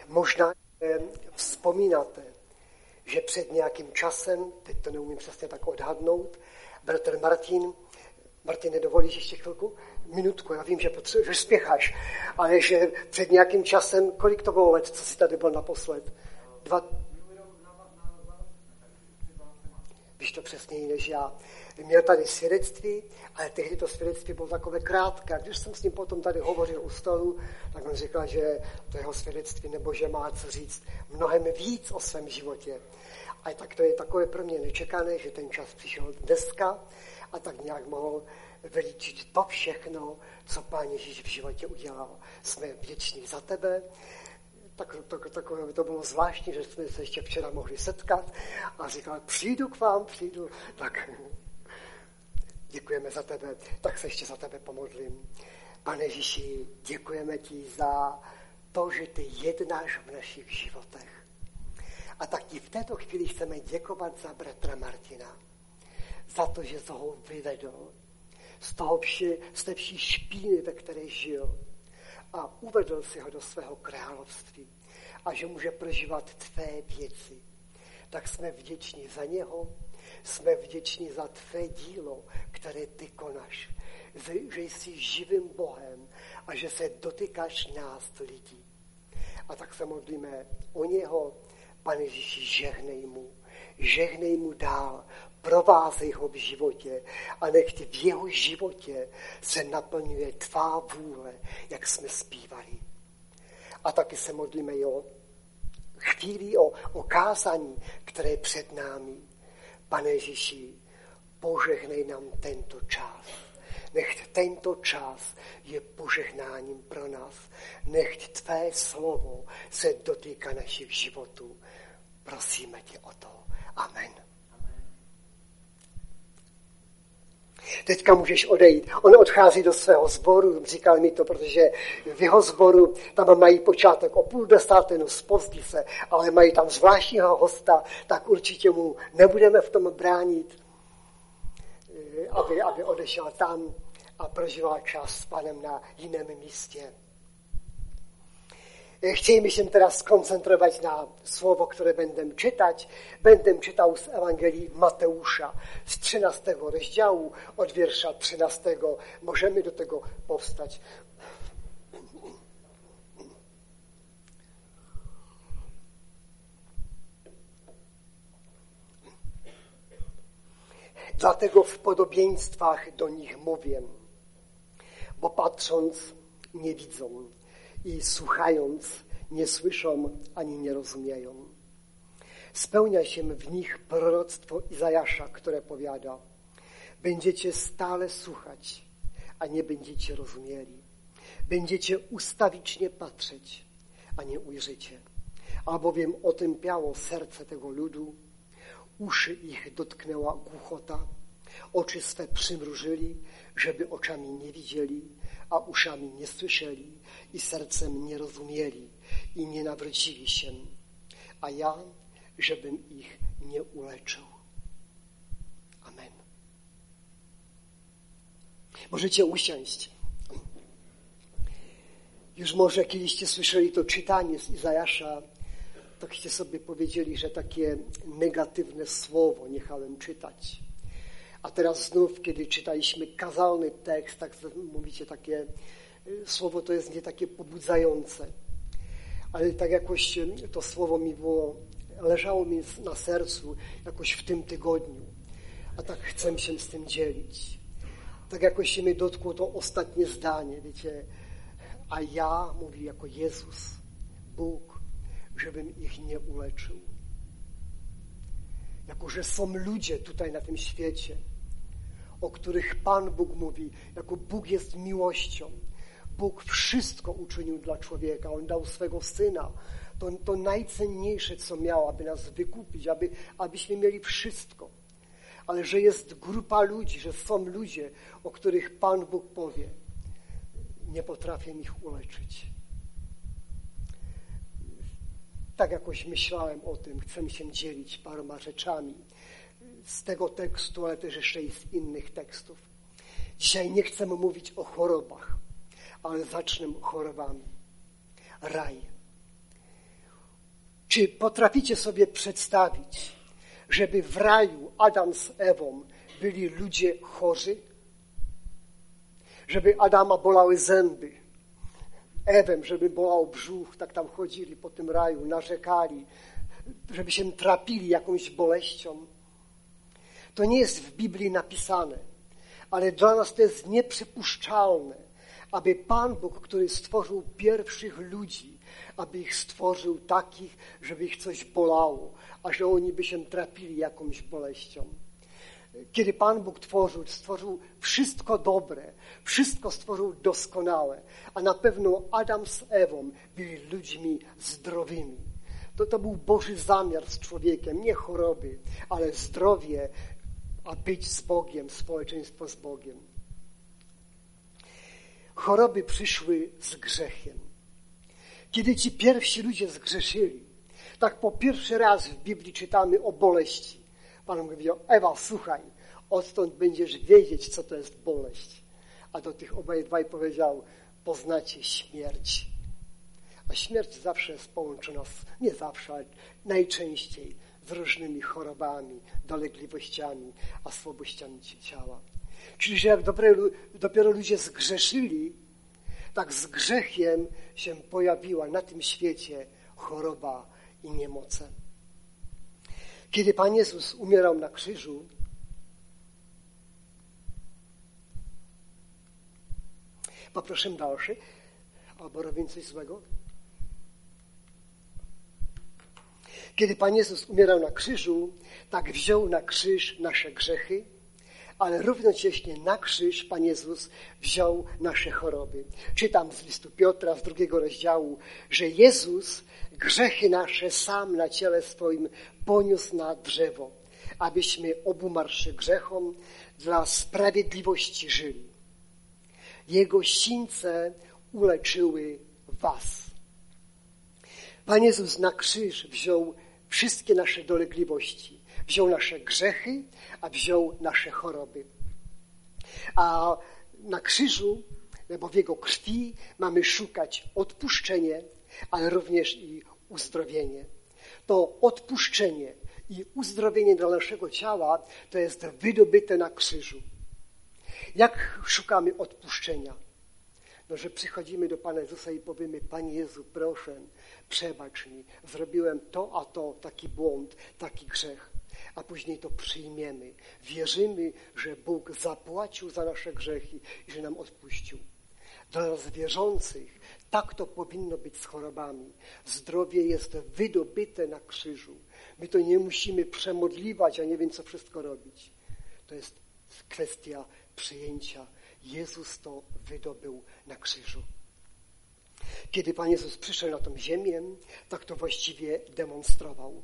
Možná vzpomínáte, že před nějakým časem, teď to neumím přesně tak odhadnout, bratr Martin, nedovolíš ještě chvilku? Minutku, já vím, že spěcháš, ale že před nějakým časem, kolik to bylo let, co jsi tady byl naposled? 2. Víš to přesněji než já. Měl tady svědectví, ale tehdy to svědectví bylo takové krátké. Když jsem s ním potom tady hovořil u stolu, tak on říkal, že to jeho svědectví nebo že má co říct mnohem víc o svém životě. A tak to je takové pro mě nečekané, že ten čas přišel dneska a tak nějak mohl vylíčit to všechno, co Pán Ježíš v životě udělal. Jsme vděční za tebe. Takové to bylo zvláštní, že jsme se ještě včera mohli setkat a říkal, přijdu k vám, tak děkujeme za tebe, tak se ještě za tebe pomodlím. Pane Ježíši, děkujeme ti za to, že ty jednáš v našich životech. A tak ti v této chvíli chceme děkovat za bratra Martina, za to, že jsi ho vyvedl z té vší špíny, ve které žil, a uvedl si ho do svého království a že může prožívat tvé věci. Tak jsme vděční za něho, jsme vděční za tvé dílo, které ty konáš, že jsi živým Bohem a že se dotýkáš nás lidí. A tak se modlíme o něho, Pane Ježíši, žehnej mu dál, provázej ho v životě a nech v jeho životě se naplňuje tvá vůle, jak jsme zpívali. A taky se modlíme o chvíli o kázání, které je před námi. Pane Ježíši, požehnej nám tento čas. Nech tento čas je požehnáním pro nás. Nech tvé slovo se dotýká našich životů. Prosíme tě o to. Amen. Teďka můžeš odejít. On odchází do svého sboru, říkal mi to, protože v jeho sboru tam mají počátek o 9:30, zpozdí se, ale mají tam zvláštního hosta, tak určitě mu nebudeme v tom bránit, aby odešel tam a prožíval čas s Panem na jiném místě. Chci se teda skoncentrovat na slovo, které będę czytać. Będę czytał z Ewangelii Mateusza, z 13 rozdziału, od wiersza 13. Możemy do tego powstać. Dlatego w podobieństwach do nich mówię, bo patrząc nie widzą i słuchając nie słyszą ani nie rozumieją. Spełnia się w nich proroctwo Izajasza, które powiada: będziecie stale słuchać, a nie będziecie rozumieli. Będziecie ustawicznie patrzeć, a nie ujrzycie. Albowiem otępiało serce tego ludu, uszy ich dotknęła głuchota, oczy swe przymrużyli, żeby oczami nie widzieli, a uszami nie słyszeli i sercem nie rozumieli i nie nawrócili się, a ja, żebym ich nie uleczył. Amen. Możecie usiąść. Już może kiedyście słyszeli to czytanie z Izajasza, takście sobie powiedzieli, że takie negatywne słowo nie chciałem czytać. A teraz znów, kiedy czytaliśmy kazalny tekst, tak mówicie, takie słowo to jest nie takie pobudzające. Ale tak jakoś to słowo leżało mi na sercu jakoś w tym tygodniu. A tak chcę się z tym dzielić. Tak jakoś się mnie dotkło to ostatnie zdanie, wiecie. A ja, mówi jako Jezus, Bóg, żebym ich nie uleczył. Jako, że są ludzie tutaj na tym świecie, o których Pan Bóg mówi, jako Bóg jest miłością. Bóg wszystko uczynił dla człowieka. On dał swego Syna. To najcenniejsze, co miał, aby nas wykupić, abyśmy mieli wszystko. Ale że jest grupa ludzi, że są ludzie, o których Pan Bóg powie, nie potrafię ich uleczyć. Tak jakoś myślałem o tym, chcę się dzielić paroma rzeczami z tego tekstu, ale też jeszcze i z innych tekstów. Dzisiaj nie chcę mówić o chorobach, ale zacznę chorobami. Raj. Czy potraficie sobie przedstawić, żeby w raju Adam z Ewą byli ludzie chorzy? Żeby Adama bolały zęby, Ewę, żeby bolał brzuch, tak tam chodzili po tym raju, narzekali, żeby się trapili jakąś boleścią. To nie jest w Biblii napisane, ale dla nas to jest nieprzypuszczalne, aby Pan Bóg, który stworzył pierwszych ludzi, aby ich stworzył takich, żeby ich coś bolało, a że oni by się trapili jakąś boleścią. Kiedy Pan Bóg stworzył wszystko dobre, wszystko stworzył doskonałe, a na pewno Adam z Ewą byli ludźmi zdrowymi. To był Boży zamiar z człowiekiem, nie choroby, ale zdrowie, a być z Bogiem, społeczeństwo z Bogiem. Choroby przyszły z grzechem. Kiedy ci pierwsi ludzie zgrzeszyli, tak po pierwszy raz w Biblii czytamy o boleści. Pan mówi: Ewa, słuchaj, odtąd będziesz wiedzieć, co to jest boleść. A do tych obydwaj powiedział: poznacie śmierć. A śmierć zawsze jest połączona, nie zawsze, ale najczęściej z różnymi chorobami, dolegliwościami, a słabościami ciała. Czyli, że jak dopiero ludzie zgrzeszyli, tak z grzechem się pojawiła na tym świecie choroba i niemoce. Kiedy Pan Jezus umierał na krzyżu, poproszę dalszy, albo robię coś złego. Kiedy Pan Jezus umierał na krzyżu, tak wziął na krzyż nasze grzechy, ale równocześnie na krzyż Pan Jezus wziął nasze choroby. Czytam z listu Piotra z 2 rozdziału, że Jezus grzechy nasze sam na ciele swoim poniósł na drzewo, abyśmy obumarszy grzechom dla sprawiedliwości żyli. Jego sińce uleczyły was. Pan Jezus na krzyż wziął wszystkie nasze dolegliwości. Wziął nasze grzechy, a wziął nasze choroby. A na krzyżu, bo w Jego krwi mamy szukać odpuszczenie, ale również i uzdrowienie. To odpuszczenie i uzdrowienie dla naszego ciała to jest wydobyte na krzyżu. Jak szukamy odpuszczenia? No, że przychodzimy do Pana Jezusa i powiemy: Panie Jezu, proszę, przebacz mi, zrobiłem to, a to, taki błąd, taki grzech. A później to przyjmiemy. Wierzymy, że Bóg zapłacił za nasze grzechy i że nam odpuścił. Dla nas wierzących tak to powinno być z chorobami. Zdrowie jest wydobyte na krzyżu. My to nie musimy przemodliwać, a nie wiem co wszystko robić. To jest kwestia przyjęcia. Jezus to wydobył na krzyżu. Kiedy Pan Jezus przyszedł na tą ziemię, tak to właściwie demonstrował.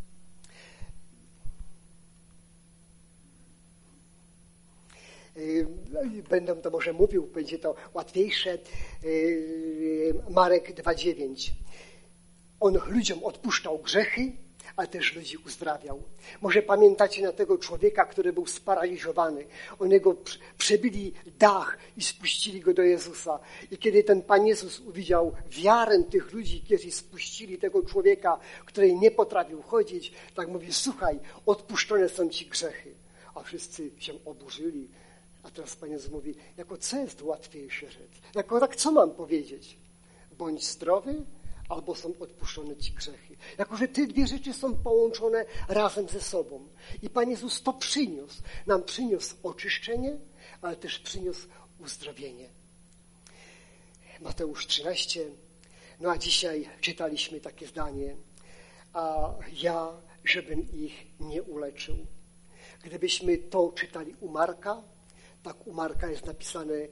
Będę to może mówił, będzie to łatwiejsze. Marek 2,9. On ludziom odpuszczał grzechy, ale też ludzi uzdrawiał. Może pamiętacie na tego człowieka, który był sparaliżowany. Oni go przebili dach i spuścili go do Jezusa. I kiedy ten Pan Jezus uwidział wiarę tych ludzi, którzy spuścili tego człowieka, który nie potrafił chodzić, tak mówi: słuchaj, odpuszczone są ci grzechy. A wszyscy się oburzyli. A teraz Pan Jezus mówi: jako co jest łatwiejsze rzecz? Jako tak co mam powiedzieć? Bądź zdrowy, albo są odpuszczone ci grzechy. Jako że te dwie rzeczy są połączone razem ze sobą. I Pan Jezus to przyniósł. Nam przyniósł oczyszczenie, ale też przyniósł uzdrowienie. Mateusz 13. No a dzisiaj czytaliśmy takie zdanie: a ja, żebym ich nie uleczył. Gdybyśmy to czytali u Marka, tak u Marka jest napisane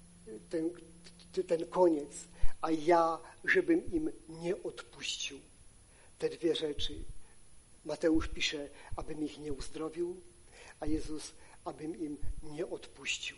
ten koniec: a ja, żebym im nie odpuścił. Te dwie rzeczy. Mateusz pisze, abym ich nie uzdrowił, a Jezus, abym im nie odpuścił.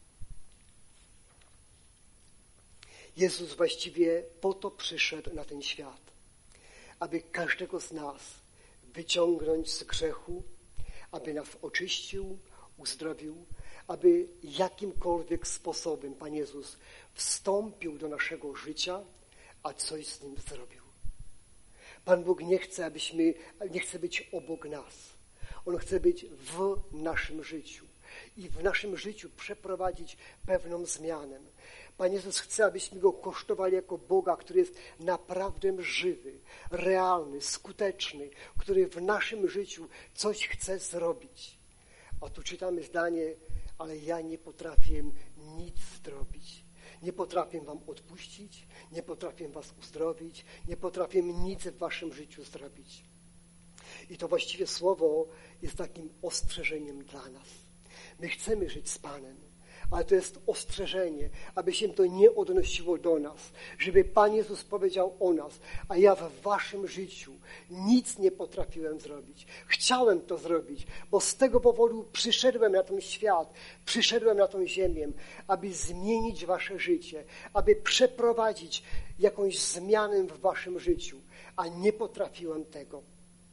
Jezus właściwie po to przyszedł na ten świat, aby każdego z nas wyciągnąć z grzechu, aby nas oczyścił, uzdrowił, aby jakimkolwiek sposobem Pan Jezus wstąpił do naszego życia, a coś z nim zrobił. Pan Bóg nie chce być obok nas. On chce być w naszym życiu i w naszym życiu przeprowadzić pewną zmianę. Pan Jezus chce, abyśmy Go kosztowali jako Boga, który jest naprawdę żywy, realny, skuteczny, który w naszym życiu coś chce zrobić. A tu czytamy zdanie, ale ja nie potrafię nic zrobić. Nie potrafię wam odpuścić, nie potrafię was uzdrowić, nie potrafię nic w waszym życiu zrobić. I to właściwie słowo jest takim ostrzeżeniem dla nas. My chcemy żyć z Panem, ale to jest ostrzeżenie, aby się to nie odnosiło do nas, żeby Pan Jezus powiedział o nas, a ja w waszym życiu nic nie potrafiłem zrobić. Chciałem to zrobić, bo z tego powodu przyszedłem na ten świat, przyszedłem na tą ziemię, aby zmienić wasze życie, aby przeprowadzić jakąś zmianę w waszym życiu, a nie potrafiłem tego.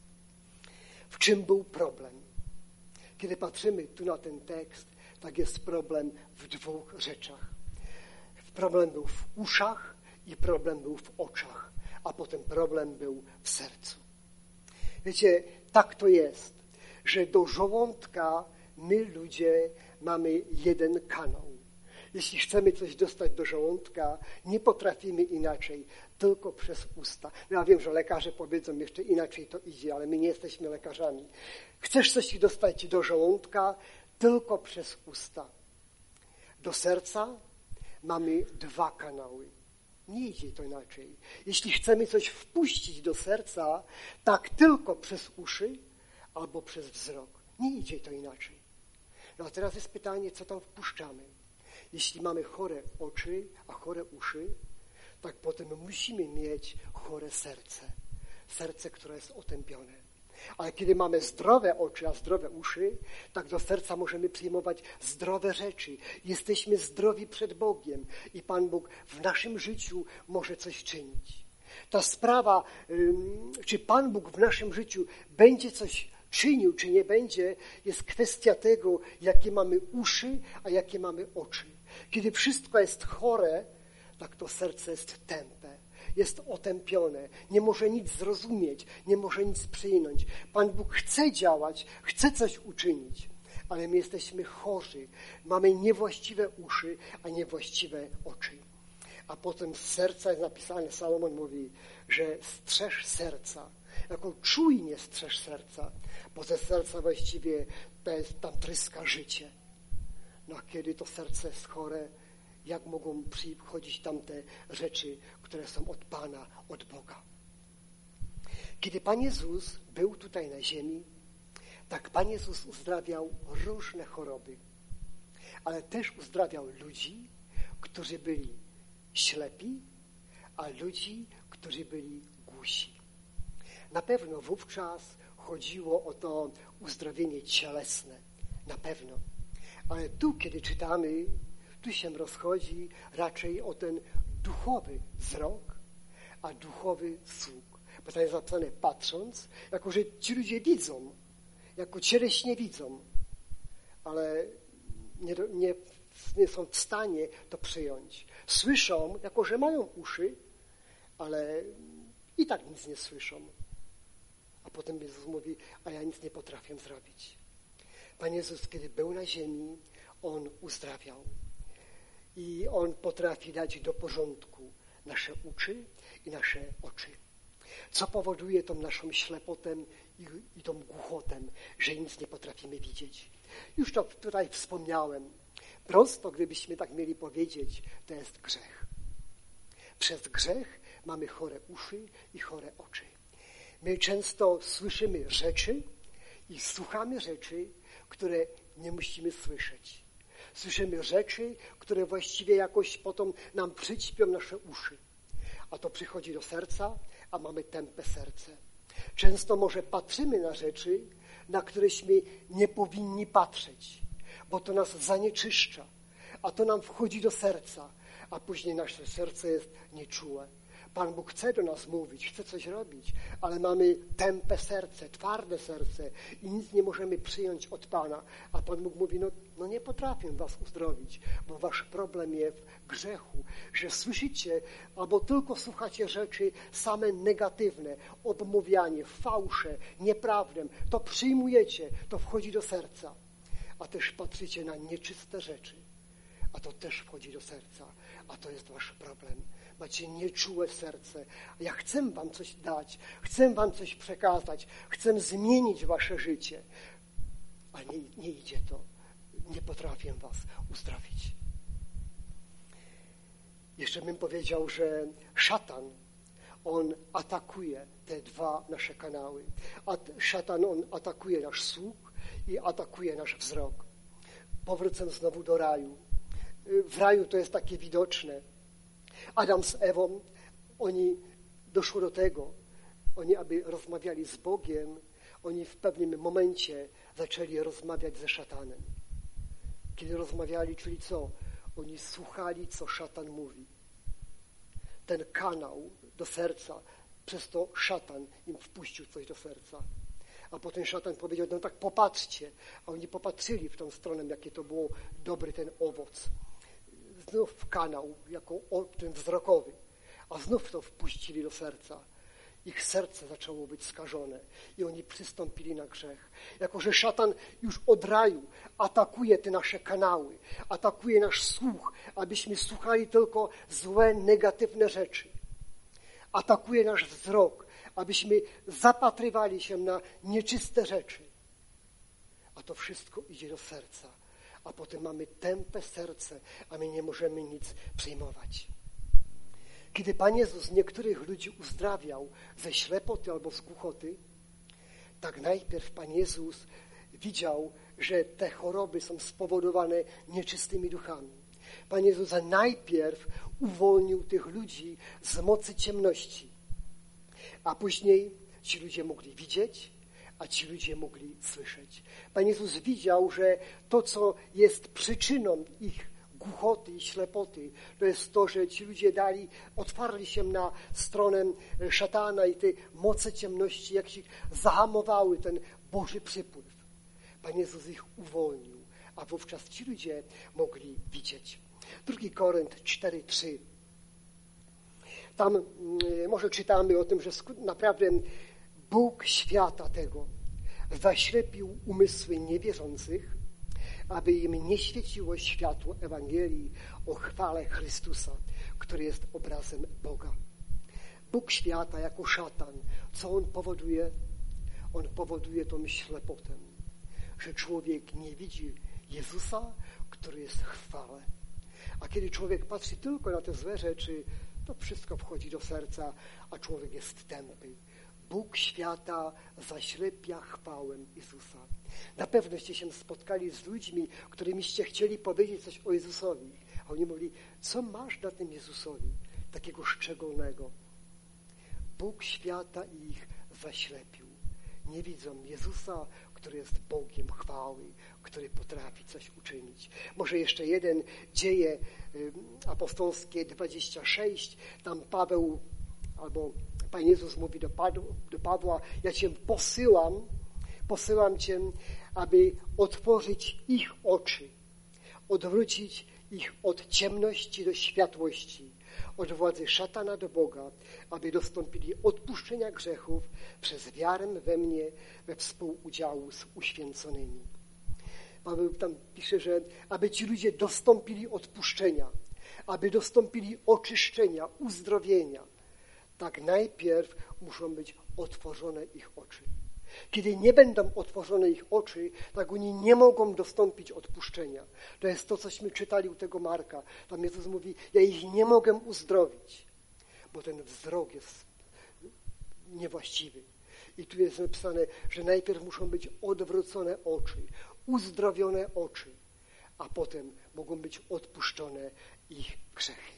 W czym był problem? Kiedy patrzymy tu na ten tekst, tak jest problem w dwóch rzeczach. Problem był w uszach i problem był w oczach, a potem problem był w sercu. Wiecie, tak to jest, że do żołądka my ludzie mamy jeden kanał. Jeśli chcemy coś dostać do żołądka, nie potrafimy inaczej, tylko przez usta. No ja wiem, że lekarze powiedzą, jeszcze inaczej to idzie, ale my nie jesteśmy lekarzami. Chcesz coś dostać do żołądka, tylko przez usta. Do serca mamy dwa kanały. Nie idzie to inaczej. Jeśli chcemy coś wpuścić do serca, tak tylko przez uszy albo przez wzrok. Nie idzie to inaczej. No a teraz jest pytanie, co tam wpuszczamy. Jeśli mamy chore oczy, a chore uszy, tak potem musimy mieć chore serce. Serce, które jest otępione. Ale kiedy mamy zdrowe oczy, a zdrowe uszy, tak do serca możemy przyjmować zdrowe rzeczy. Jesteśmy zdrowi przed Bogiem i Pan Bóg w naszym życiu może coś czynić. Ta sprawa, czy Pan Bóg w naszym życiu będzie coś czynił, czy nie będzie, jest kwestia tego, jakie mamy uszy, a jakie mamy oczy. Kiedy wszystko jest chore, tak to serce jest tępe, jest otępione, nie może nic zrozumieć, nie może nic przyjąć. Pan Bóg chce działać, chce coś uczynić, ale my jesteśmy chorzy, mamy niewłaściwe uszy, a niewłaściwe oczy. A potem z serca jest napisane, Salomon mówi, że strzeż serca, jako czujnie strzeż serca, bo ze serca właściwie tam tryska życie. No a kiedy to serce jest chore, jak mogą przychodzić tamte rzeczy, które są od Pana, od Boga? Kiedy Pan Jezus był tutaj na ziemi, tak Pan Jezus uzdrawiał różne choroby, ale też uzdrawiał ludzi, którzy byli ślepi, a ludzi, którzy byli głusi. Na pewno wówczas chodziło o to uzdrowienie cielesne, na pewno. Ale tu, kiedy czytamy, tu się rozchodzi raczej o ten duchowy wzrok, a duchowy słuch. Bo tam jest napisane patrząc, jako że ci ludzie widzą, jako cieleśnie widzą, ale nie są w stanie to przyjąć. Słyszą, jako że mają uszy, ale i tak nic nie słyszą. A potem Jezus mówi, a ja nic nie potrafię zrobić. Pan Jezus, kiedy był na ziemi, On uzdrawiał. I On potrafi dać do porządku nasze uszy i nasze oczy. Co powoduje tą naszą ślepotę i tą głuchotę, że nic nie potrafimy widzieć. Już to tutaj wspomniałem. Prosto, gdybyśmy tak mieli powiedzieć, to jest grzech. Przez grzech mamy chore uszy i chore oczy. My często słyszymy rzeczy i słuchamy rzeczy, które nie musimy słyszeć. Słyszymy rzeczy, które właściwie jakoś potem nam przyćpią nasze uszy. A to przychodzi do serca, a mamy tępe serce. Często może patrzymy na rzeczy, na któreśmy nie powinni patrzeć, bo to nas zanieczyszcza, a to nam wchodzi do serca, a później nasze serce jest nieczułe. Pan Bóg chce do nas mówić, chce coś robić, ale mamy tępe serce, twarde serce i nic nie możemy przyjąć od Pana. A Pan Bóg mówi, no No nie potrafię was uzdrowić, bo wasz problem jest w grzechu, że słyszycie albo tylko słuchacie rzeczy same negatywne, obmawianie, fałsze, nieprawdę. To przyjmujecie, to wchodzi do serca, a też patrzycie na nieczyste rzeczy, a to też wchodzi do serca, a to jest wasz problem. Macie nieczułe serce. Ja chcę wam coś dać, chcę wam coś przekazać, chcę zmienić wasze życie, a nie idzie to. Nie potrafię was uzdrowić. Jeszcze bym powiedział, że szatan, on atakuje te dwa nasze kanały. Szatan, on atakuje nasz słuch i atakuje nasz wzrok. Powrócę znowu do raju. W raju to jest takie widoczne. Adam z Ewą, oni doszło do tego, oni aby rozmawiali z Bogiem, oni w pewnym momencie zaczęli rozmawiać ze szatanem. Kiedy rozmawiali, czyli co? Oni słuchali, co szatan mówi. Ten kanał do serca, przez to szatan im wpuścił coś do serca. A potem szatan powiedział, no tak popatrzcie. A oni popatrzyli w tą stronę, jakie to było dobry ten owoc. Znów w kanał, jako ten wzrokowy. A znów to wpuścili do serca. Ich serce zaczęło być skażone i oni przystąpili na grzech. Jako że szatan już od raju atakuje te nasze kanały, atakuje nasz słuch, abyśmy słuchali tylko złe, negatywne rzeczy. Atakuje nasz wzrok, abyśmy zapatrywali się na nieczyste rzeczy. A to wszystko idzie do serca. A potem mamy tępe serce, a my nie możemy nic przyjmować. Kiedy Pan Jezus niektórych ludzi uzdrawiał ze ślepoty albo z głuchoty, tak najpierw Pan Jezus widział, że te choroby są spowodowane nieczystymi duchami. Pan Jezus najpierw uwolnił tych ludzi z mocy ciemności, a później ci ludzie mogli widzieć, a ci ludzie mogli słyszeć. Pan Jezus widział, że to, co jest przyczyną ich głuchoty i ślepoty, to jest to, że ci ludzie otwarli się na stronę szatana i te moce ciemności, jak się zahamowały ten Boży przypływ. Pan Jezus ich uwolnił, a wówczas ci ludzie mogli widzieć. 2 Korynt 4:3. Tam może czytamy o tym, że naprawdę Bóg świata tego zaślepił umysły niewierzących, aby im nie świeciło światło Ewangelii o chwale Chrystusa, który jest obrazem Boga. Bóg świata jako szatan, co on powoduje? On powoduje tą ślepotę, że człowiek nie widzi Jezusa, który jest w chwale. A kiedy człowiek patrzy tylko na te złe rzeczy, to wszystko wchodzi do serca, a człowiek jest tępy. Bóg świata zaślepia chwałę Jezusa. Na pewnoście się spotkali z ludźmi, którymiście chcieli powiedzieć coś o Jezusowi. A oni mówili, co masz na tym Jezusowi takiego szczególnego? Bóg świata ich zaślepił. Nie widzą Jezusa, który jest Bogiem chwały, który potrafi coś uczynić. Może jeszcze jeden, Dzieje apostolskie 26, tam Paweł albo Pan Jezus mówi do Pawła, ja Cię posyłam Cię, aby otworzyć ich oczy, odwrócić ich od ciemności do światłości, od władzy szatana do Boga, aby dostąpili odpuszczenia grzechów przez wiarę we mnie, we współudziału z uświęconymi. Paweł tam pisze, że aby ci ludzie dostąpili odpuszczenia, aby dostąpili oczyszczenia, uzdrowienia, tak najpierw muszą być otworzone ich oczy. Kiedy nie będą otworzone ich oczy, tak oni nie mogą dostąpić odpuszczenia. To jest to, cośmy czytali u tego Marka. Tam Jezus mówi, ja ich nie mogę uzdrowić, bo ten wzrok jest niewłaściwy. I tu jest napisane, że najpierw muszą być odwrócone oczy, uzdrowione oczy, a potem mogą być odpuszczone ich grzechy.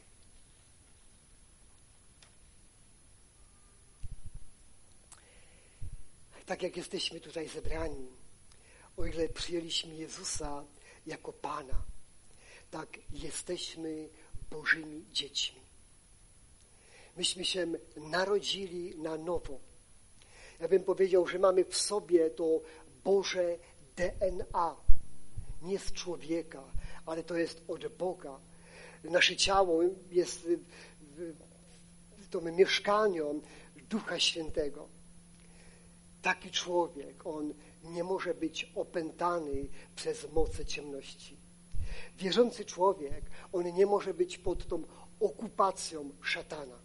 Tak jak jesteśmy tutaj zebrani, o ile przyjęliśmy Jezusa jako Pana, tak jesteśmy Bożymi dziećmi. Myśmy się narodzili na nowo. Ja bym powiedział, że mamy w sobie to Boże DNA. nie z człowieka, ale to jest od Boga. Nasze ciało jest w tym mieszkaniu Ducha Świętego. Taki człowiek, on nie może być opętany przez moce ciemności. Wierzący człowiek, on nie może być pod tą okupacją szatana.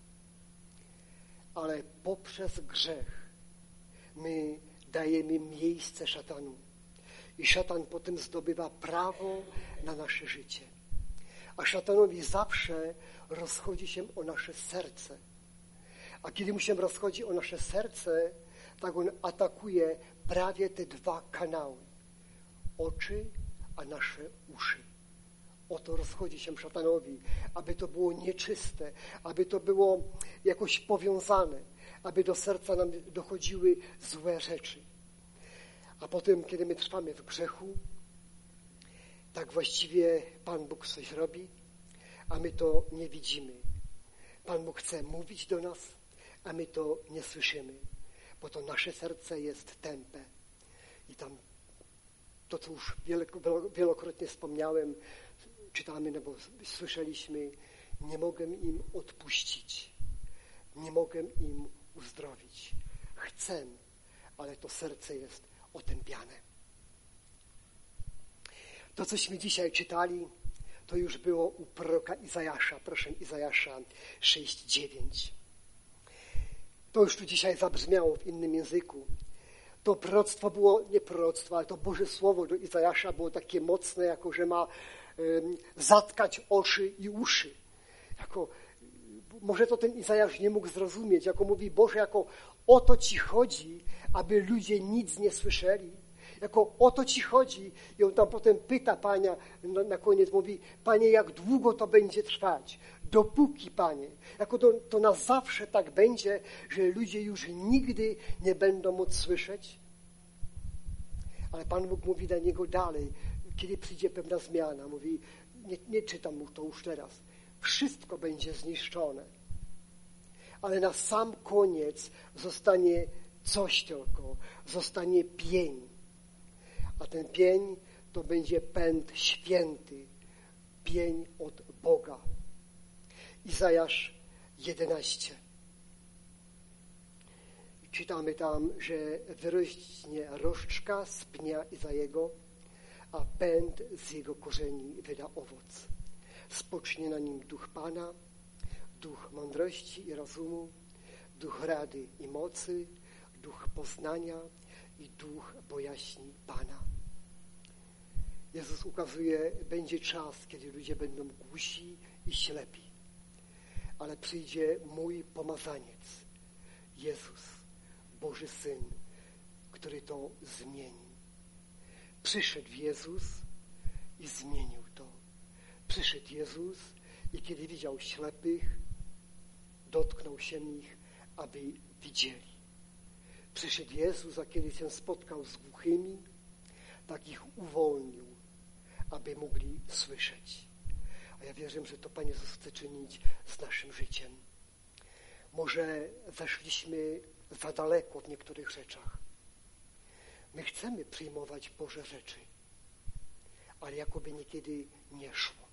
Ale poprzez grzech my dajemy miejsce szatanu. I szatan potem zdobywa prawo na nasze życie. A szatanowi zawsze rozchodzi się o nasze serce. A kiedy mu się rozchodzi o nasze serce, tak on atakuje prawie te dwa kanały. Oczy, a nasze uszy. Oto rozchodzi się szatanowi, aby to było nieczyste, aby to było jakoś powiązane, aby do serca nam dochodziły złe rzeczy. A potem, kiedy my trwamy w grzechu, tak właściwie Pan Bóg coś robi, a my to nie widzimy. Pan Bóg chce mówić do nas, a my to nie słyszymy, bo to nasze serce jest tępe. I tam to, co już wielokrotnie wspomniałem, czytamy, no bo słyszeliśmy, nie mogę im odpuścić, nie mogę im uzdrowić. Chcę, ale to serce jest otępiane. To, cośmy dzisiaj czytali, to już było u proroka Izajasza. Proszę, Izajasza 6:9. To już tu dzisiaj zabrzmiało w innym języku. To proroctwo było, nie proroctwo, ale to Boże Słowo do Izajasza było takie mocne, jako że ma zatkać oczy i uszy. Może to ten Izajasz nie mógł zrozumieć, jako mówi, Boże, jako o to Ci chodzi, aby ludzie nic nie słyszeli. Jako o to Ci chodzi. I on tam potem pyta Pana, na koniec mówi, Panie, jak długo to będzie trwać? Dopóki, Panie. Jako to na zawsze tak będzie, że ludzie już nigdy nie będą móc słyszeć. Ale Pan Bóg mówi do niego dalej, kiedy przyjdzie pewna zmiana. Mówi, nie czytam mu to już teraz. Wszystko będzie zniszczone. Ale na sam koniec zostanie coś tylko. Zostanie pień. A ten pień to będzie pęd święty. Pień od Boga. Izajasz 11. Czytamy tam, że wyrośnie roszczka z pnia Izajego, a pęd z jego korzeni wyda owoc. Spocznie na nim duch Pana, duch mądrości i rozumu, duch rady i mocy, duch poznania i duch bojaźni Pana. Jezus ukazuje, będzie czas, kiedy ludzie będą głusi i ślepi, ale przyjdzie mój pomazaniec, Jezus, Boży Syn, który to zmieni. Przyszedł Jezus i zmienił to. Przyszedł Jezus i kiedy widział ślepych, dotknął się ich, aby widzieli. Przyszedł Jezus, a kiedy się spotkał z głuchymi, tak ich uwolnił, aby mogli słyszeć. A ja wierzę, że to Pan Jezus chce czynić z naszym życiem. Może zeszliśmy za daleko w niektórych rzeczach. My chcemy przyjmować Boże rzeczy, ale jakoby niekiedy nie szło.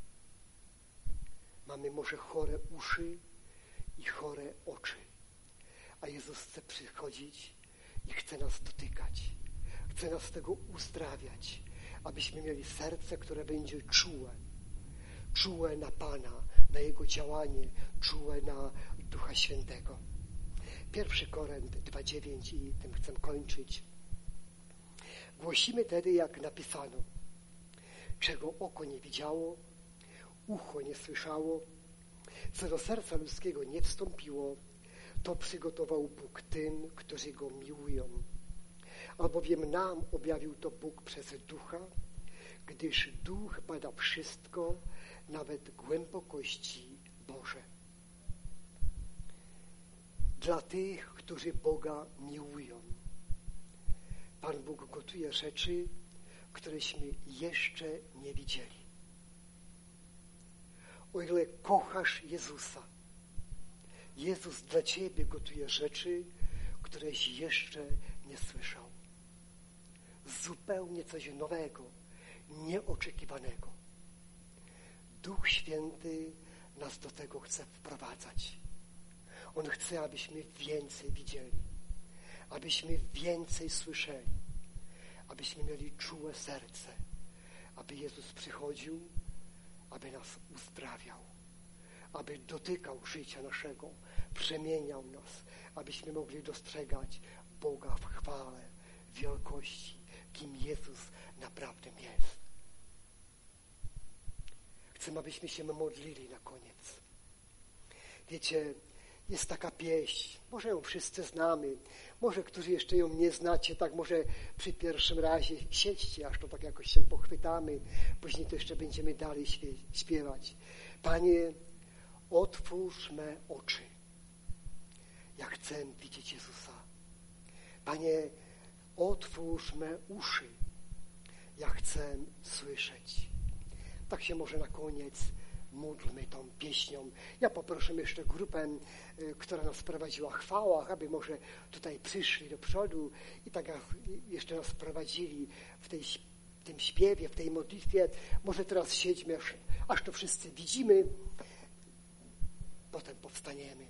Mamy może chore uszy i chore oczy, a Jezus chce przychodzić i chce nas dotykać. Chce nas z tego uzdrawiać, abyśmy mieli serce, które będzie czułe na Pana, na Jego działanie, czułe na Ducha Świętego. 1 Korynt 2:9 i tym chcę kończyć. Głosimy tedy, jak napisano, czego oko nie widziało, ucho nie słyszało, co do serca ludzkiego nie wstąpiło, to przygotował Bóg tym, którzy Go miłują. Albowiem nam objawił to Bóg przez Ducha, gdyż Duch bada wszystko, nawet głębokości Boże. Dla tych, którzy Boga miłują, Pan Bóg gotuje rzeczy, któreśmy jeszcze nie widzieli. O ile kochasz Jezusa, Jezus dla Ciebie gotuje rzeczy, któreś jeszcze nie słyszał. Zupełnie coś nowego, nieoczekiwanego. Duch Święty nas do tego chce wprowadzać. On chce, abyśmy więcej widzieli, abyśmy więcej słyszeli, abyśmy mieli czułe serce, aby Jezus przychodził, aby nas uzdrawiał, aby dotykał życia naszego, przemieniał nas, abyśmy mogli dostrzegać Boga w chwale, wielkości, kim Jezus naprawdę jest. Chcę, abyśmy się modlili na koniec. Wiecie, jest taka pieśń, może ją wszyscy znamy, może którzy jeszcze ją nie znacie, tak może przy pierwszym razie siedźcie, aż to tak jakoś się pochwytamy, później to jeszcze będziemy dalej śpiewać. Panie, otwórz me oczy, ja chcę widzieć Jezusa. Panie, otwórz me uszy, ja chcę słyszeć. Tak się może na koniec módlmy tą pieśnią. Ja poproszę jeszcze grupę, która nas prowadziła w chwałach, aby może tutaj przyszli do przodu i tak jeszcze nas prowadzili w tym śpiewie, w tej modlitwie. Może teraz siedźmy, aż to wszyscy widzimy, potem powstaniemy.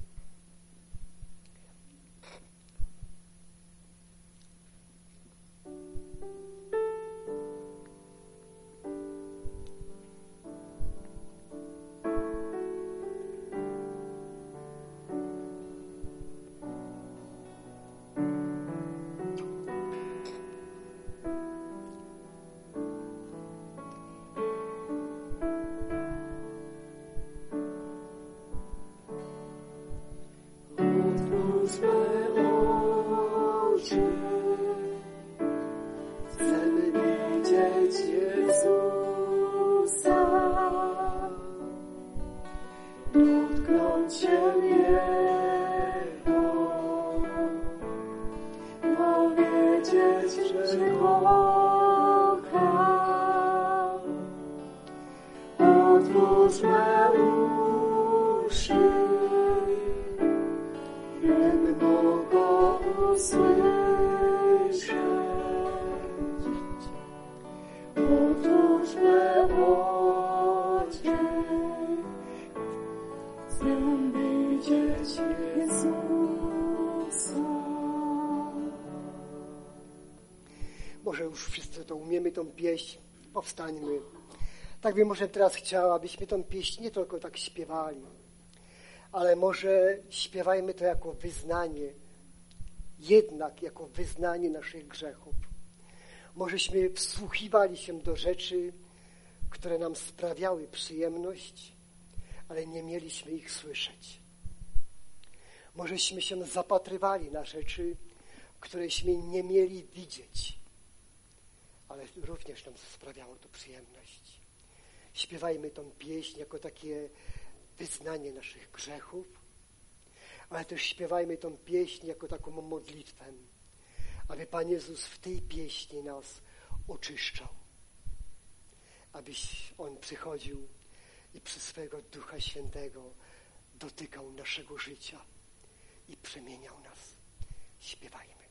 Może już wszyscy to umiemy, tą pieśń, powstańmy. Tak bym może teraz chciała, abyśmy tą pieśń nie tylko tak śpiewali, ale może śpiewajmy to jako wyznanie, jednak jako wyznanie naszych grzechów. Możeśmy wsłuchiwali się do rzeczy, które nam sprawiały przyjemność, ale nie mieliśmy ich słyszeć. Możeśmy się zapatrywali na rzeczy, któreśmy nie mieli widzieć, ale również nam sprawiało to przyjemność. Śpiewajmy tą pieśń jako takie wyznanie naszych grzechów, ale też śpiewajmy tą pieśń jako taką modlitwę, aby Pan Jezus w tej pieśni nas oczyszczał, abyś On przychodził i przez swego Ducha Świętego dotykał naszego życia i przemieniał nas. Śpiewajmy.